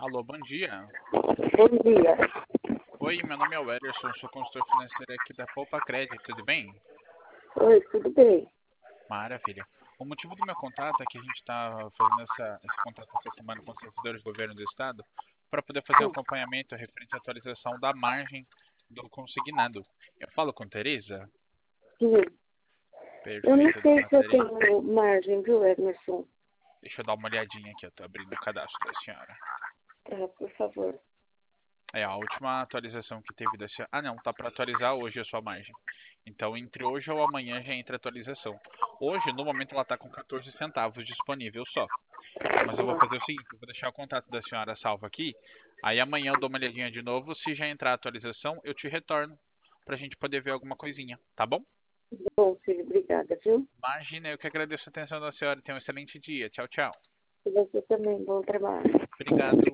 Alô, bom dia. Bom dia. Oi, meu nome é Ederson, sou consultor financeiro aqui da Poupa Crédito, tudo bem? Oi, tudo bem? Maravilha. O motivo do meu contato é que a gente está fazendo esse contato essa semana com os servidores do governo do estado para poder fazer um Sim, acompanhamento referente à atualização da margem do consignado. Eu falo com Tereza? sim. Eu não Perfeito, sei dona se eu Tereza. tenho margem, viu, Emerson? Deixa eu dar uma olhadinha aqui, eu estou abrindo o cadastro da senhora. Tá, por favor. É, a última atualização que teve da senhora. Ah, não, tá para atualizar hoje a sua margem. Então, entre hoje ou amanhã já entra a atualização. Hoje, no momento, ela está com 14 centavos disponível só. Mas eu vou fazer o seguinte, eu vou deixar o contato da senhora salvo aqui. Aí amanhã eu dou uma olhadinha de novo. Se já entrar a atualização, eu te retorno para a gente poder ver alguma coisinha, tá bom? Bom, filho, obrigada, viu? Imagina, eu que agradeço a atenção da senhora. Tenha um excelente dia. Tchau, tchau. E você também, bom trabalho. Obrigado.